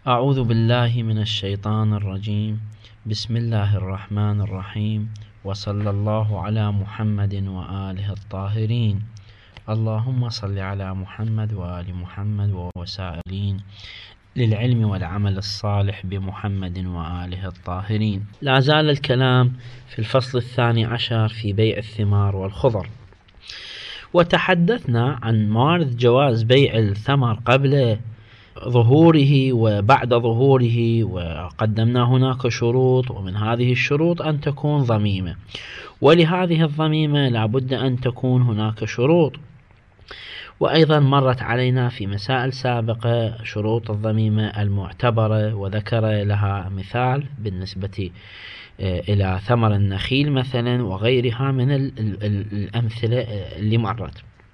أعوذ بالله من الشيطان الرجيم. بسم الله الرحمن الرحيم، وصلى الله على محمد وآله الطاهرين. اللهم صل على محمد وآل محمد وسائلين للعلم والعمل الصالح بمحمد وآله الطاهرين. لا زال الكلام في الفصل 12 في بيع الثمار والخضر، وتحدثنا عن موارد جواز بيع الثمر قبل ظهوره وبعد ظهوره، وقدمنا هناك شروط، ومن هذه الشروط أن تكون ضميمة، ولهذه الضميمة لابد أن تكون هناك شروط. وأيضا مرت علينا في مسائل سابقة شروط الضميمة المعتبرة، وذكر لها مثال بالنسبة إلى ثمر النخيل مثلا وغيرها من الأمثلة اللي مرت.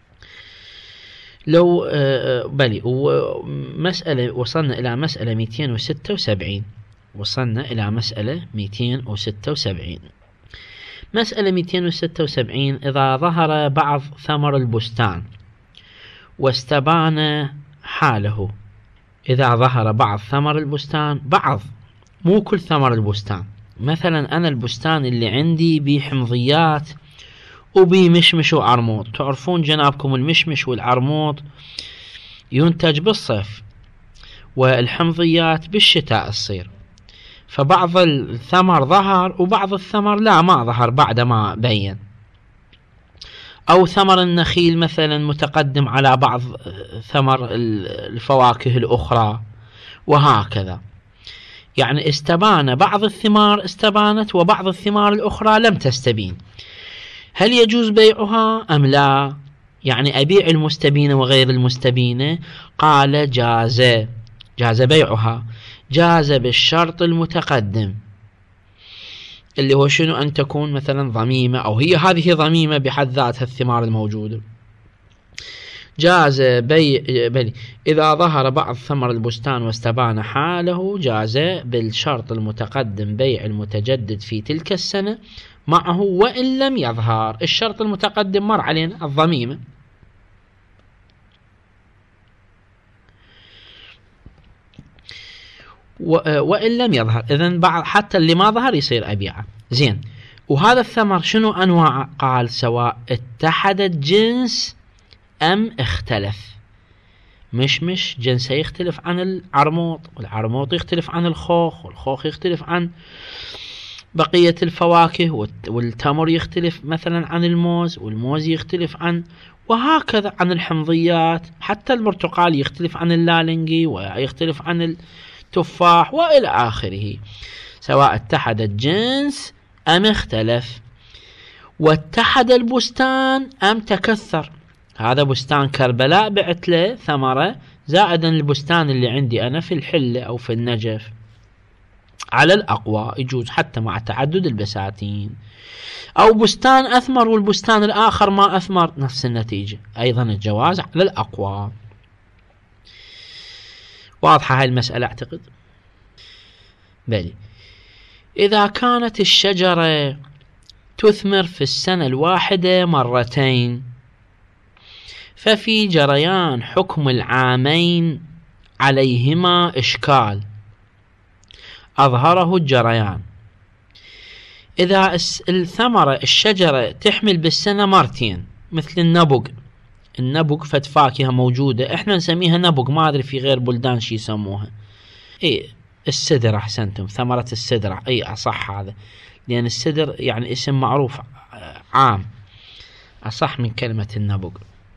لو بلي مسألة وصلنا إلى مسألة 276. مسألة 276: إذا ظهر بعض ثمر البستان واستبان حاله. إذا ظهر بعض ثمر البستان، بعض مو كل ثمر البستان. مثلا أنا البستان اللي عندي بحمضيات وبمشمش وعرموط، تعرفون جنابكم المشمش والعرموط ينتج بالصيف، والحمضيات بالشتاء تصير. فبعض الثمر ظهر وبعض الثمر لا، ما ظهر بعد ما بين. أو ثمر النخيل مثلا متقدم على بعض ثمر الفواكه الأخرى، وهكذا. يعني استبان بعض الثمار استبانت، وبعض الثمار الأخرى لم تستبين. هل يجوز بيعها أم لا؟ يعني أبيع المستبينة وغير المستبينة. قال جاز بيعها، جاز بالشرط المتقدم، اللي هو شنو؟ أن تكون مثلا ضميمة، أو هي هذه ضميمة بحد ذاتها الثمار الموجودة. جاز بيع إذا ظهر بعض ثمر البستان واستبان حاله، جاز بالشرط المتقدم بيع المتجدد في تلك السنة معه وإن لم يظهر. الشرط المتقدم مر علينا الضميمة. وإن لم يظهر، إذن حتى اللي ما ظهر يصير أبيعه. زين، وهذا الثمر شنو أنواع؟ قال سواء اتحد الجنس أم اختلف. مش جنسه يختلف عن العرموط، والعرموط يختلف عن الخوخ، والخوخ يختلف عن بقية الفواكه، والتمر يختلف مثلا عن الموز، والموز يختلف عن، وهكذا عن الحمضيات. حتى البرتقال يختلف عن اللالنجي، ويختلف عن التفاح، وإلى آخره. سواء اتحد الجنس أم اختلف. واتحد البستان أم تكثر. هذا بستان كربلاء بعت له ثمرة زائدا البستان اللي عندي أنا في الحلة أو في النجف. على الأقوى يجوز حتى مع تعدد البساتين. أو بستان أثمر والبستان الآخر ما أثمر، نفس النتيجة، أيضا الجواز على الأقوى. واضحة هاي المسألة أعتقد؟ بلي. إذا كانت الشجرة تثمر في السنة الواحدة مرتين، ففي جريان حكم العامين عليهما إشكال أظهره الجريان. إذا الثمرة الشجرة تحمل بالسنة مرتين، مثل النبق فد فاكهة موجودة، احنا نسميها نبق، ما أدري في غير بلدان شي يسموها. السدر، أحسنتم، ثمرة السدر، أصح هذا، لأن السدر يعني اسم معروف عام، أصح من كلمة النبق.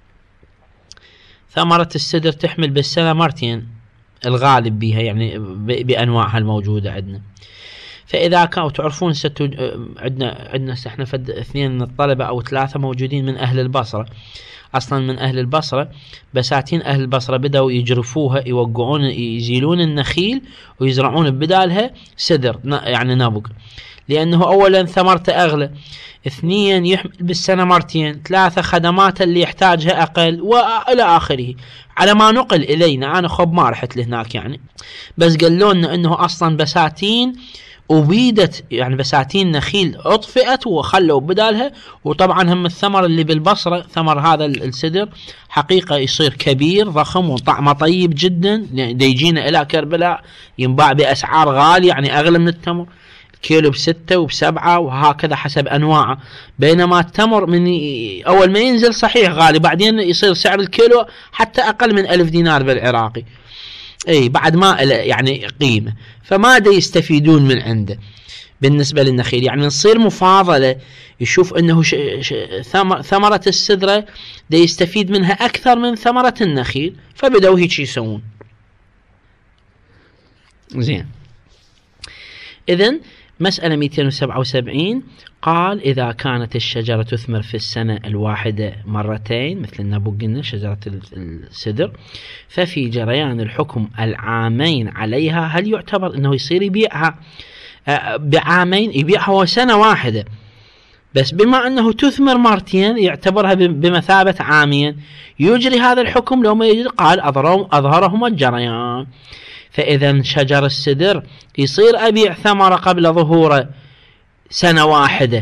ثمرة السدر تحمل بالسنة مرتين الغالب بها، يعني بأنواعها الموجودة عندنا. فإذا كانوا تعرفون عندنا احنا فد 2 من الطلبة أو 3 موجودين من أهل البصرة، أصلا من أهل البصرة. بساتين أهل البصرة بدأوا يجرفوها، يوقعون يزيلون النخيل ويزرعون بدالها سدر، يعني نبق، لأنه أولا ثمرته أغلى، 2 يحمل بالسنة مرتين، 3 خدمات اللي يحتاجها أقل، وإلى آخره. على ما نقل إلينا، أنا خب ما رحت لهناك يعني، بس قالوا لنا أنه أصلا بساتين أبيدت يعني بساتين نخيل أطفئت وخلوا بدالها. وطبعا هم الثمر اللي بالبصرة ثمر هذا السدر حقيقة يصير كبير ضخم وطعمه طيب جدا، دا يجينا إلى كربلاء ينباع بأسعار غالية يعني أغلى من التمر، كيلو ب6 وب7 وهكذا حسب أنواعه. بينما التمر من أول ما ينزل صحيح غالي، بعدين يصير سعر الكيلو حتى أقل من 1000 دينار بالعراقي، اي بعد ما يعني قيمة، فما دا يستفيدون من عنده. بالنسبة للنخيل يعني نصير مفاضلة، يشوف انه ثمرة السدرة دا يستفيد منها اكثر من ثمرة النخيل، فبدأوا هيك يسوون. زين، اذن مسألة 277 قال إذا كانت الشجرة تثمر في السنة الواحدة مرتين مثل ما قلنا شجرة السدر، ففي جريان الحكم العامين عليها هل يعتبر أنه يصير يبيعها بعامين؟ يبيعها وسنة واحدة، بس بما أنه تثمر مرتين يعتبرها بمثابة عامين، يجري هذا الحكم لو ما يجري؟ قال أظهرهما الجريان. فإذا شجر السدر يصير أبيع ثمرة قبل ظهوره سنة واحدة،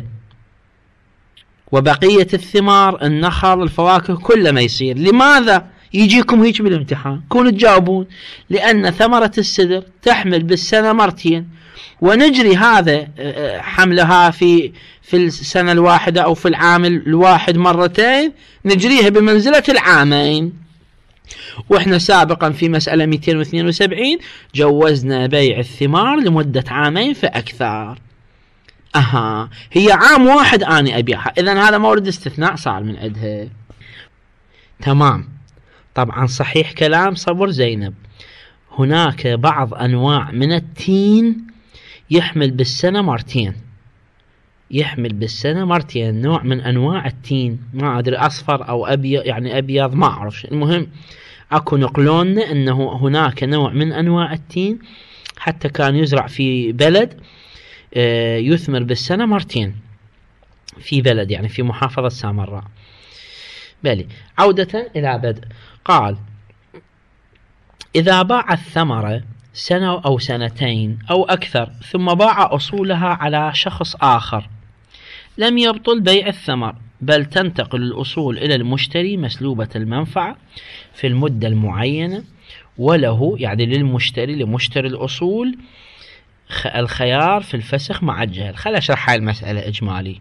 وبقية الثمار النخل الفواكه كله ما يصير. لماذا؟ يجيكم هيك بالامتحان كونوا تجاوبون، لأن ثمرة السدر تحمل بالسنة مرتين، ونجري هذا حملها في السنة الواحدة أو في العام الواحد مرتين، نجريها بمنزلة العامين. واحنا سابقا في مسألة 272 جوزنا بيع الثمار لمدة عامين فأكثر. هي عام واحد أنا أبيعها، إذن هذا مورد استثناء صار من عندها. تمام. طبعا صحيح كلام صبر زينب، هناك بعض أنواع من التين يحمل بالسنة مرتين، يحمل بالسنة مرتين، نوع من أنواع التين ما أدري أصفر أو أبيض، يعني أبيض ما أعرف، المهم أكو نقلون أنه هناك نوع من أنواع التين حتى كان يزرع في بلد يثمر بالسنة مرتين، في بلد يعني في محافظة سامراء. بلي عودة إلى بدء، قال إذا باع الثمرة سنة أو سنتين أو أكثر ثم باع أصولها على شخص آخر لم يبطل بيع الثمر، بل تنتقل الأصول إلى المشتري مسلوبة المنفعة في المدة المعينة، وله يعني للمشتري لمشتري الأصول الخيار في الفسخ مع الجهل. خل أشرح هاي المسألة إجمالي.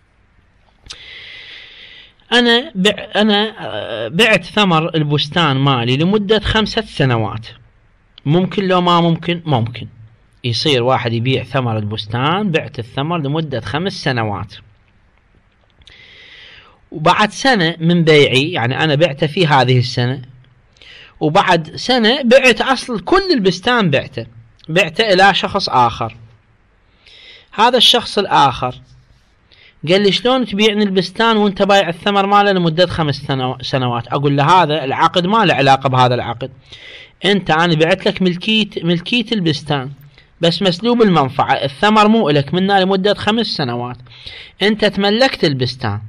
أنا بعت ثمر البستان مالي لمدة 5 سنوات، ممكن لو ما ممكن؟ ممكن يصير واحد يبيع ثمر البستان، بعت الثمر لمدة 5 سنوات، وبعد سنة من بيعي يعني أنا بعته في هذه السنة، وبعد سنة بعت أصل كل البستان بعته إلى شخص آخر. هذا الشخص الآخر قال لي شلون تبيعني البستان وانت بايع الثمر ماله لمدة 5 سنوات؟ أقول له هذا العقد ما له علاقة بهذا العقد، أنا بعت لك ملكية البستان بس مسلوب المنفعة، الثمر مو لك منه لمدة 5 سنوات، أنت تملكت البستان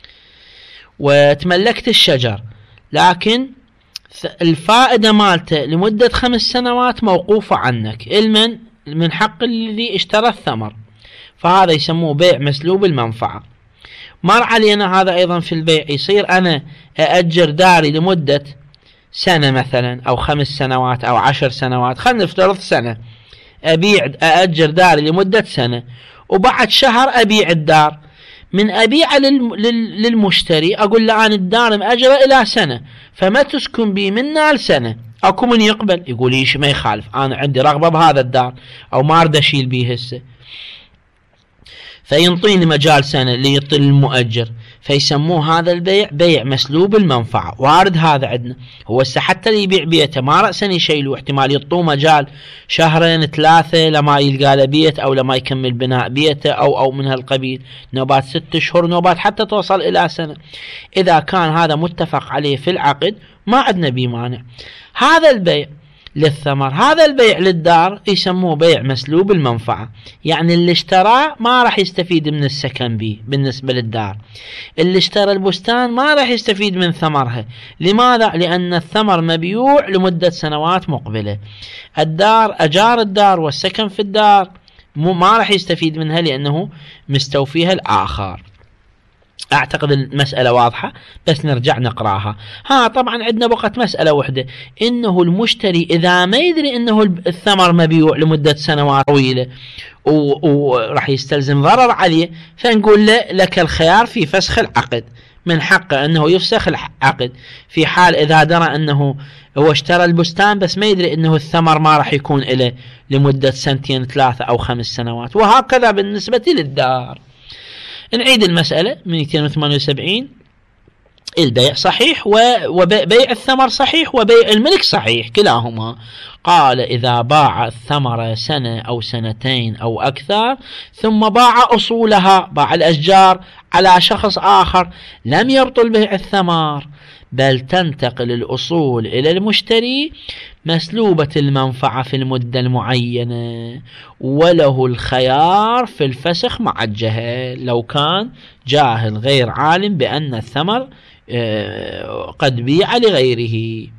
وتملكت الشجر، لكن الفائدة مالته لمدة 5 سنوات موقوفة عنك، من حق اللي اشترى الثمر، فهذا يسموه بيع مسلوب المنفعة. مر علينا هذا أيضا في البيع، يصير أنا أأجر داري لمدة سنة مثلا أو 5 سنوات أو 10 سنوات، خلينا نفترض سنة، أأجر داري لمدة سنة، وبعد شهر أبيع الدار، من أبيع للمشتري أقول له أنا الدار مأجرة إلى سنة، فما تسكن بي منا لسنة. أكو من يقبل يقول إيش ما يخالف، أنا عندي رغبة بهذا الدار أو ما أريد أشيل بيه هسه، فينطيني مجال سنة ليطل المؤجر، فيسموه هذا البيع بيع مسلوب المنفعة. وارد هذا عندنا، هو حتى اللي يبيع بيته ما رأسا يشيلوه، احتمال يطوه مجال 2-3 لما يلقى له بيت أو لما يكمل بناء بيته أو من هالقبيل، نوبات 6 أشهر، نوبات حتى توصل إلى سنة. إذا كان هذا متفق عليه في العقد ما عندنا بيه مانع. هذا البيع للثمر، هذا البيع للدار يسموه بيع مسلوب المنفعة، يعني اللي اشتراه ما راح يستفيد من السكن به بالنسبة للدار، اللي اشترى البستان ما راح يستفيد من ثمرها. لماذا؟ لأن الثمر مبيوع لمدة سنوات مقبلة، الدار أجار الدار والسكن في الدار ما راح يستفيد منها لأنه مستوفيها الآخر. أعتقد المسألة واضحة، بس نرجع نقراها. طبعا عندنا بقت مسألة واحدة، إنه المشتري إذا ما يدري إنه الثمر مبيوع لمدة سنوات طويلة وراح يستلزم ضرر عليه، فنقول له لك الخيار في فسخ العقد، من حقه أنه يفسخ العقد في حال إذا درى أنه هو اشترى البستان بس ما يدري أنه الثمر ما راح يكون له لمدة 2 3 أو 5 سنوات. وهكذا بالنسبة للدار. نعيد المسألة 278. البيع صحيح وبيع الثمر صحيح وبيع الملك صحيح كلاهما. قال إذا باع الثمر سنة أو 2 أو أكثر ثم باع أصولها، باع الأشجار على شخص آخر، لم يبطل بيع الثمر، بل تنتقل الأصول إلى المشتري مسلوبة المنفعة في المدة المعينة، وله الخيار في الفسخ مع الجهل لو كان جاهل غير عالم بأن الثمر قد بيع لغيره.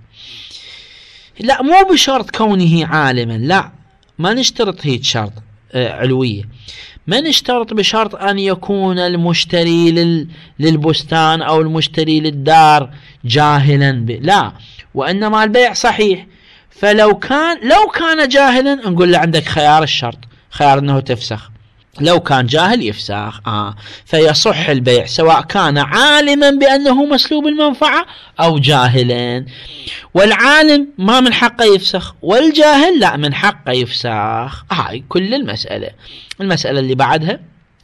لا، مو بشرط كونه عالما، لا ما نشترط هيك شرط علوية. ما نشترط بشرط أن يكون المشتري للبستان أو المشتري للدار جاهلا لا، وإنما البيع صحيح. فلو كان جاهلا نقول له عندك خيار الشرط، خيار أنه تفسخ. لو كان جاهل يفسخ. فيصح البيع سواء كان عالما بأنه مسلوب المنفعة أو جاهلا. والعالم ما من حقه يفسخ، والجاهل لا من حقه يفسخ. هاي كل المسألة. المسألة اللي بعدها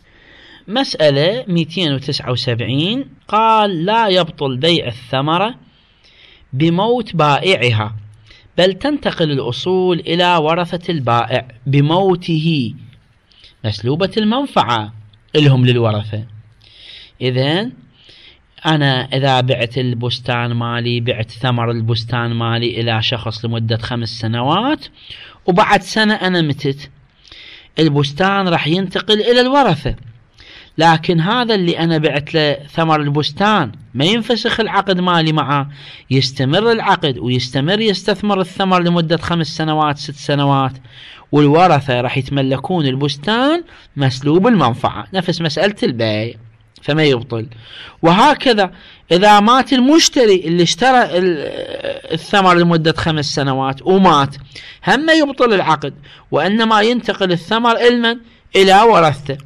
مسألة 279. قال لا يبطل بيع الثمرة بموت بائعها، بل تنتقل الأصول إلى ورثة البائع بموته مسلوبة المنفعة لهم للورثة. إذن أنا إذا بعت البستان مالي، بعت ثمر البستان مالي إلى شخص لمدة 5 سنوات، وبعد سنة أنا متت، البستان راح ينتقل إلى الورثة. لكن هذا اللي أنا بعت له ثمر البستان ما ينفسخ العقد مالي معه، يستمر العقد ويستمر يستثمر الثمر لمدة 5 سنوات 6 سنوات، والورثة راح يتملكون البستان مسلوب المنفعة، نفس مسألة البيع، فما يبطل. وهكذا إذا مات المشتري اللي اشترى الثمر لمدة 5 سنوات ومات، هم يبطل العقد، وإنما ينتقل الثمر إلى ورثته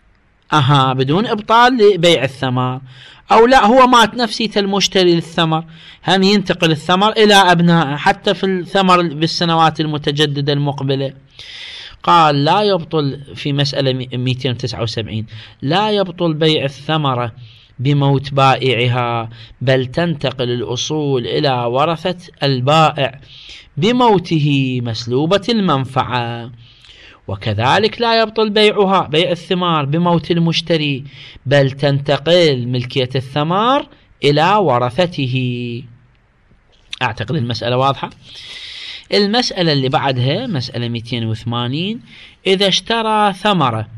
بدون إبطال لبيع الثمر. أو لا، هو مات نفسية المشتري للثمر، هم ينتقل الثمر إلى أبنائه حتى في الثمر بالسنوات المتجددة المقبلة. قال لا يبطل في مسألة 279 لا يبطل بيع الثمرة بموت بائعها، بل تنتقل الأصول إلى ورثة البائع بموته مسلوبة المنفعة. وكذلك لا يبطل بيعها، بيع الثمار، بموت المشتري، بل تنتقل ملكية الثمار إلى ورثته. أعتقد المسألة واضحة. المسألة اللي بعدها مسألة 280. إذا اشترى ثمرة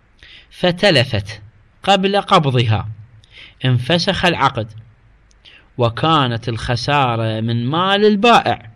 فتلفت قبل قبضها انفسخ العقد، وكانت الخسارة من مال البائع،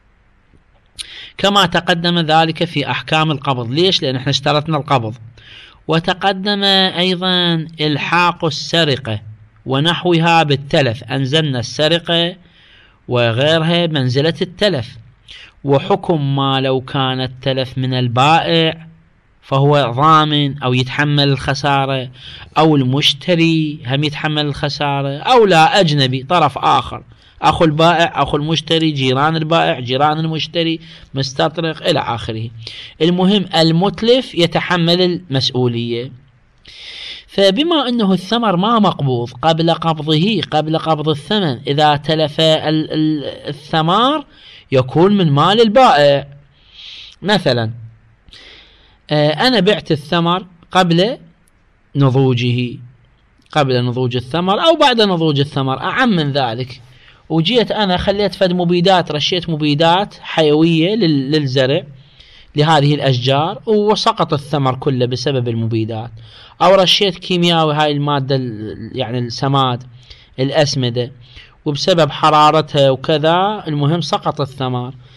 كما تقدم ذلك في أحكام القبض. ليش؟ لأن احنا اشترطنا القبض. وتقدم أيضا إلحاق السرقة ونحوها بالتلف، أنزلنا السرقة وغيرها منزلة التلف. وحكم ما لو كان التلف من البائع فهو ضامن أو يتحمل الخسارة، أو المشتري هم يتحمل الخسارة، أو لا أجنبي طرف آخر، أخو البائع أخو المشتري، جيران البائع جيران المشتري، مستطرق إلى آخره. المهم المتلف يتحمل المسؤولية. فبما أنه الثمر ما مقبوض قبل قبضه، قبل قبض الثمن، إذا تلف الثمار يكون من مال البائع. مثلا أنا بعت الثمر قبل نضوجه، قبل نضوج الثمر أو بعد نضوج الثمر، أعم من ذلك، وجيت أنا خليت فد مبيدات، رشيت مبيدات حيوية للزرع لهذه الأشجار وسقط الثمر كله بسبب المبيدات، أو رشيت كيميائي هاي المادة يعني السماد الأسمدة وبسبب حرارتها وكذا، المهم سقط الثمر.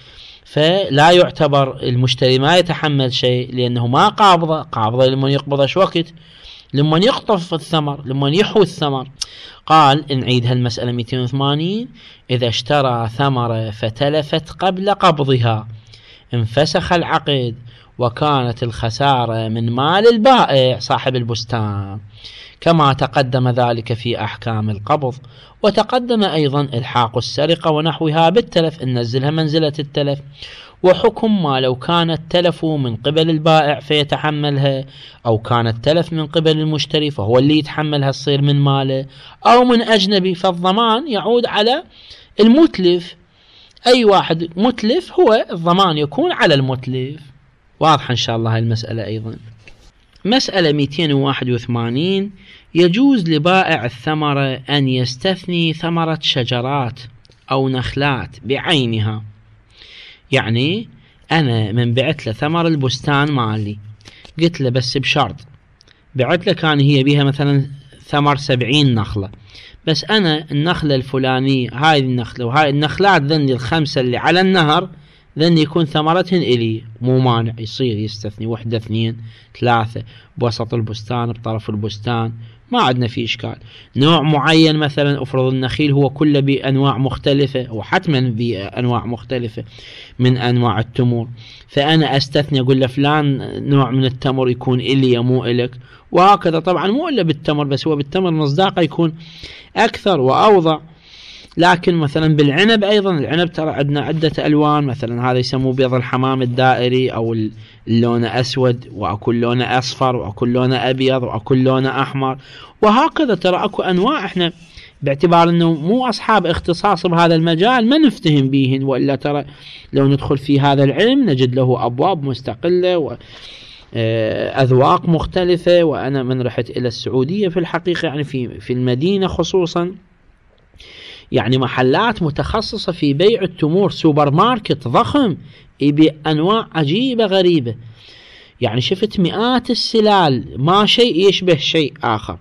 فلا يعتبر المشتري ما يتحمل شيء لأنه ما قابضة لمن يقبضش وقت، لمن يقطف الثمر، لمن يحوي الثمر. قال نعيد هالمسألة 280: إذا اشترى ثمرة فتلفت قبل قبضها انفسخ العقد وكانت الخسارة من مال البائع صاحب البستان، كما تقدم ذلك في أحكام القبض. وتقدم أيضا إلحاق السرقة ونحوها بالتلف، ننزلها منزلة التلف. وحكم ما لو كان التلف من قبل البائع فيتحملها، أو كان التلف من قبل المشتري فهو اللي يتحملها تصير من ماله، أو من أجنبي، فالضمان يعود على المتلف. أي واحد متلف هو الضمان يكون على المتلف. واضح إن شاء الله هاي المسألة. أيضا مسألة 281: يجوز لبائع الثمرة أن يستثني ثمرة شجرات أو نخلات بعينها. يعني أنا من بعت له ثمر البستان مالي، قلت له بس بشرط، بعت له كان هي بيها مثلا ثمر 70 نخلة، بس أنا النخلة الفلانية هاي النخلة وهاي النخلات ذني الخمسة اللي على النهر ذن يكون ثمرتهن إلي، مو مانع يصير يستثني 1 2 3 بوسط البستان بطرف البستان، ما عندنا فيه إشكال. نوع معين مثلا أفرض النخيل هو كله بأنواع مختلفة، وحتما بأنواع مختلفة من أنواع التمور، فأنا أستثني أقول لفلان نوع من التمر يكون إلي مو إلك، وهكذا. طبعا مو إلا بالتمر، بس هو بالتمر مصداقه يكون أكثر وأوضع. لكن مثلا بالعنب أيضا، العنب ترى عندنا عدة ألوان، مثلا هذا يسموه بيض الحمام الدائري، أو اللون أسود، وأكل لونه أصفر، وأكل لونه أبيض، وأكل لونه أحمر، وهكذا. ترى أكو أنواع إحنا باعتبار أنه مو أصحاب اختصاص بهذا المجال ما نفتهم بيهن، وإلا ترى لو ندخل في هذا العلم نجد له أبواب مستقلة وأذواق مختلفة. وأنا من رحت إلى السعودية في الحقيقة، يعني في المدينة خصوصا، يعني محلات متخصصة في بيع التمور، سوبر ماركت ضخم يبيع أنواع عجيبة غريبة، يعني شفت مئات السلال، ما شيء يشبه شيء آخر،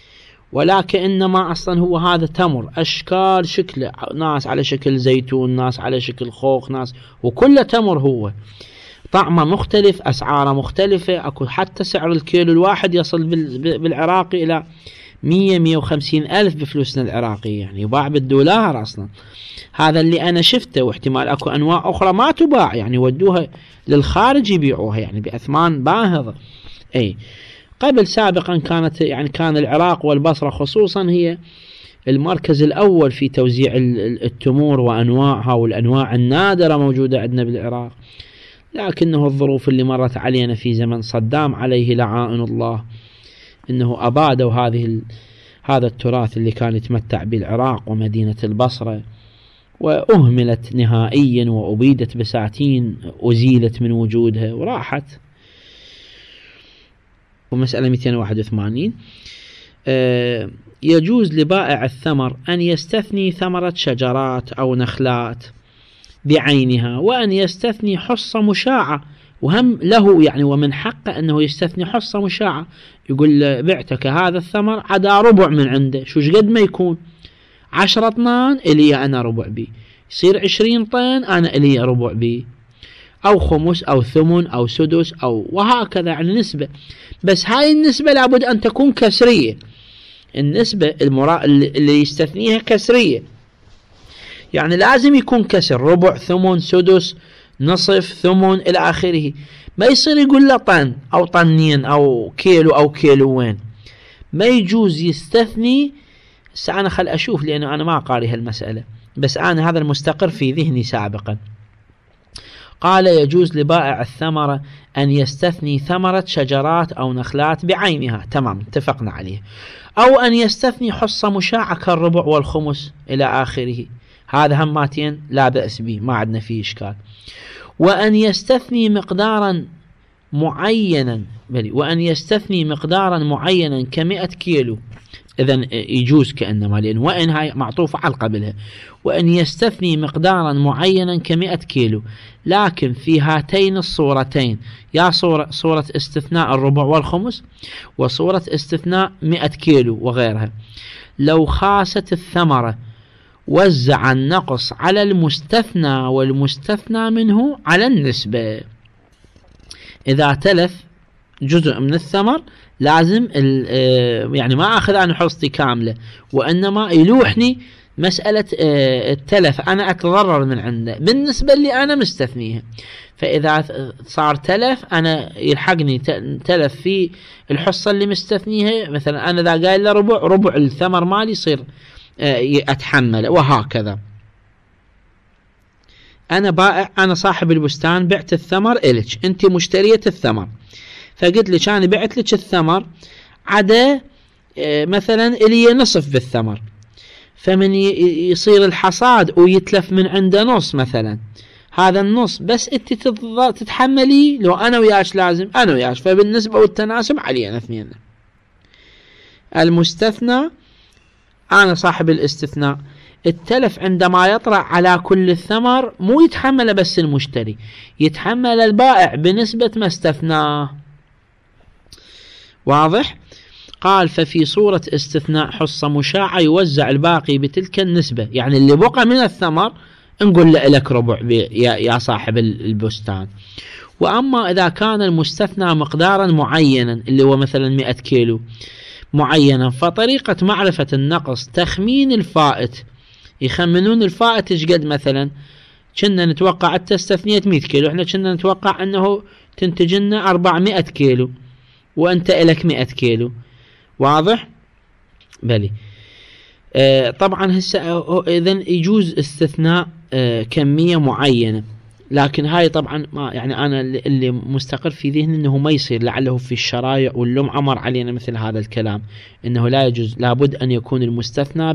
ولكنما أصلا هو هذا تمر أشكال شكله، ناس على شكل زيتون، ناس على شكل خوخ، ناس، وكل تمر هو طعمه مختلف، أسعاره مختلفة. أكو حتى سعر الكيلو الواحد يصل بالعراقي إلى 100-150 ألف بفلوسنا العراقية، يعني يباع بالدولار أصلا. هذا اللي أنا شفته، واحتمال أكو أنواع أخرى ما تباع، يعني ودوها للخارج يبيعوها يعني بأثمان باهظة. أي قبل سابقا كانت، يعني كان العراق والبصرة خصوصا هي المركز الأول في توزيع التمور وأنواعها، والأنواع النادرة موجودة عندنا بالعراق. لكنه الظروف اللي مرت علينا في زمن صدام عليه لعائن الله، إنه أبادوا هذا التراث اللي كان يتمتع بالعراق ومدينة البصرة، وأهملت نهائيا وأبيدت بساتين، أزيلت من وجودها وراحت. ومسألة 281: يجوز لبائع الثمر أن يستثني ثمرة شجرات أو نخلات بعينها، وأن يستثني حصة مشاعة، وهم له يعني ومن حقه أنه يستثني حصة مشاعة، يقول بعتك هذا الثمر عدا ربع من عنده، شوش قد ما يكون 10 طنان إلي أنا ربع بي، يصير 20 طن أنا إلي ربع بي، أو خمس أو ثمن أو سدس أو وهكذا، يعني نسبة. بس هاي النسبة لابد أن تكون كسرية، النسبة اللي يستثنيها كسرية، يعني لازم يكون كسر، ربع، ثمن، سدس، نصف، ثمن إلى آخره. ما يصير يقول له طن أو طنين أو كيلو أو كيلوين، ما يجوز يستثني. أنا خل أشوف لأنه أنا ما قاري هالمسألة، بس أنا هذا المستقر في ذهني سابقا. قال يجوز لبائع الثمرة أن يستثني ثمرة شجرات أو نخلات بعينها، تمام اتفقنا عليه، أو أن يستثني حصة مشاعة كالربع والخمس إلى آخره، هذا هماتين لا بأس به، ما عندنا فيه إشكال. وأن يستثني مقدارا معينا، وأن يستثني مقدارا معينا ك100 كيلو، إذن يجوز كأنما، لأن وإن هاي معطوفة على قبلها. وأن يستثني مقدارا معينا ك100 كيلو، لكن في هاتين الصورتين، يا صورة استثناء الربع والخمس، وصورة استثناء 100 كيلو وغيرها، لو خاست الثمرة وزع النقص على المستثنى والمستثنى منه على النسبة. إذا تلف جزء من الثمر لازم يعني ما أخذ أنا حصتي كاملة، وإنما يلوحني مسألة التلف، أنا أتضرر من عنده بالنسبة اللي أنا مستثنيها. فإذا صار تلف أنا يلحقني تلف في الحصة اللي مستثنيها، مثلا أنا إذا قايل له ربع الثمر مالي يصير أتحمله، وهكذا. أنا بائع، أنا صاحب البستان، بعت الثمر إلك، أنت مشترية الثمر، فقلت لك أنا بعت لك الثمر عدا مثلا إلي نصف بالثمر، فمن يصير الحصاد ويتلف من عنده نص مثلا، هذا النص بس انت تتحملي، لو انا وياش لازم انا وياش، فبالنسبة والتناسب علينا اثنين. المستثنى، انا صاحب الاستثناء، التلف عندما يطرأ على كل الثمر مو يتحمل بس المشتري، يتحمل البائع بنسبة ما استثناه. واضح؟ قال ففي صورة استثناء حصة مشاعة يوزع الباقي بتلك النسبة، يعني اللي بقى من الثمر نقول لك ربع يا صاحب البستان. وأما إذا كان المستثنى مقدارا معينا اللي هو مثلا 100 كيلو معينا، فطريقة معرفة النقص تخمين الفائت، يخمنون الفائت ايش قد. مثلا كنا نتوقع انت استثنيت 100 كيلو، احنا كنا نتوقع انه تنتج لنا 400 كيلو وانت الك 100 كيلو. واضح؟ بلي. طبعا هسه اذا يجوز استثناء كمية معينة، لكن هاي طبعا ما يعني انا اللي مستقر في ذهني انه ما يصير، لعله في الشرايع واللمعة مر علينا مثل هذا الكلام، انه لا يجوز، لابد ان يكون المستثنى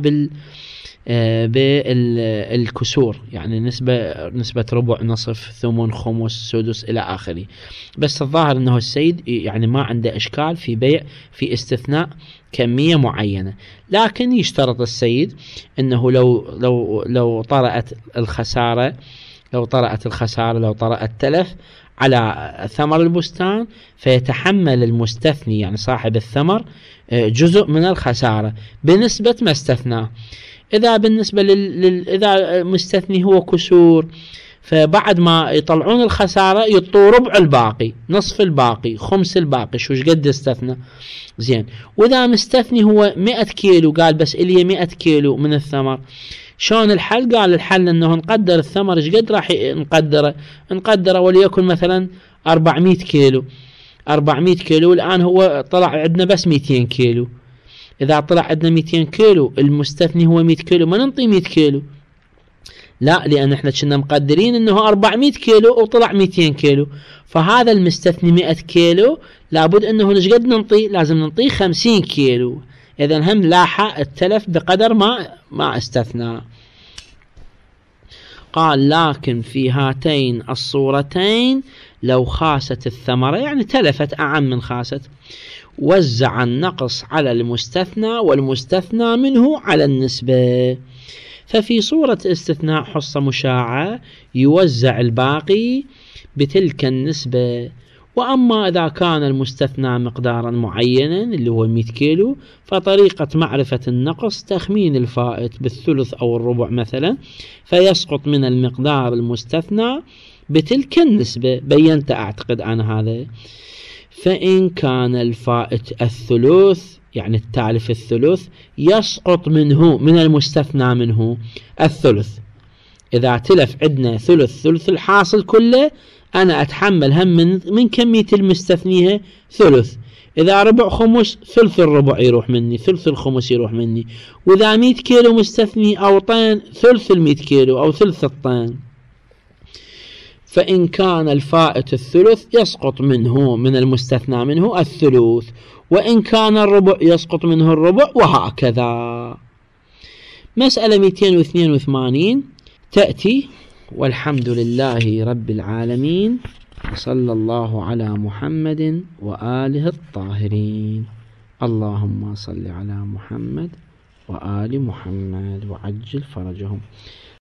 بالكسور، يعني نسبة ربع، نصف، ثمن، خمس، سدس إلى آخره. بس الظاهر أنه السيد يعني ما عنده إشكال في بيع في استثناء كمية معينة، لكن يشترط السيد أنه لو طرأت الخسارة، لو طرأ التلف على ثمر البستان، فيتحمل المستثني يعني صاحب الثمر جزء من الخسارة بنسبة ما استثناه. إذا بالنسبة إذا مستثني هو كسور، فبعد ما يطلعون الخسارة يطوا ربع الباقي، نصف الباقي، خمس الباقي، شوش قد استثنى. زين. وإذا مستثني هو 100 كيلو، قال بس إلي 100 كيلو من الثمر، شلون الحل؟ قال الحل انه نقدر الثمر ايش قد راح نقدره وليكن مثلا 400 كيلو. 400 كيلو الان هو طلع عندنا بس 200 كيلو. اذا طلع عندنا 200 كيلو، المستثني هو 100 كيلو، ما ننطي 100 كيلو، لا، لان احنا كنا مقدرين انه 400 كيلو وطلع 200 كيلو، فهذا المستثني 100 كيلو لابد انه ايش قد ننطي؟ لازم ننطيه 50 كيلو. إذن هم لاحق التلف بقدر ما استثنى. قال لكن في هاتين الصورتين لو خاست الثمرة، يعني تلفت أعم من خاست، وزع النقص على المستثنى والمستثنى منه على النسبة. ففي صورة استثناء حصة مشاعة يوزع الباقي بتلك النسبة. وأما إذا كان المستثنى مقدارا معينا اللي هو 100 كيلو، فطريقة معرفة النقص تخمين الفائت بالثلث أو الربع مثلا، فيسقط من المقدار المستثنى بتلك النسبة. بينت أعتقد أنا هذا. فإن كان الفائت الثلث، يعني التالف الثلث، يسقط منه من المستثنى منه الثلث. إذا تلف عندنا ثلث الحاصل كله، أنا أتحمل هم من كمية المستثنية ثلث. إذا ربع خمس، ثلث الربع يروح مني، ثلث الخمس يروح مني. وإذا 100 كيلو مستثني أو طين، ثلث 100 كيلو أو ثلث الطين. فإن كان الفائت الثلث يسقط منه من المستثنى منه الثلث، وإن كان الربع يسقط منه الربع، وهكذا. مسألة 282 تأتي. والحمد لله رب العالمين، صلى الله على محمد وآله الطاهرين. اللهم صل على محمد وآل محمد وعجل فرجهم.